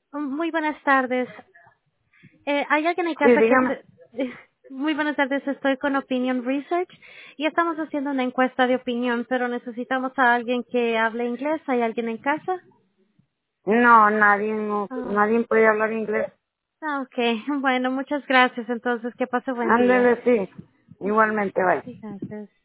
Muy buenas tardes. Hay alguien en Sí, casa que dígame. Muy buenas tardes, estoy con Opinion Research y estamos haciendo una encuesta de opinión, pero necesitamos a alguien que hable inglés. ¿Hay alguien en casa? No, Ah, nadie puede hablar inglés. ok. Bueno, muchas gracias. Entonces, que pase buen día. Ándele, sí. Igualmente, vaya. Sí, gracias.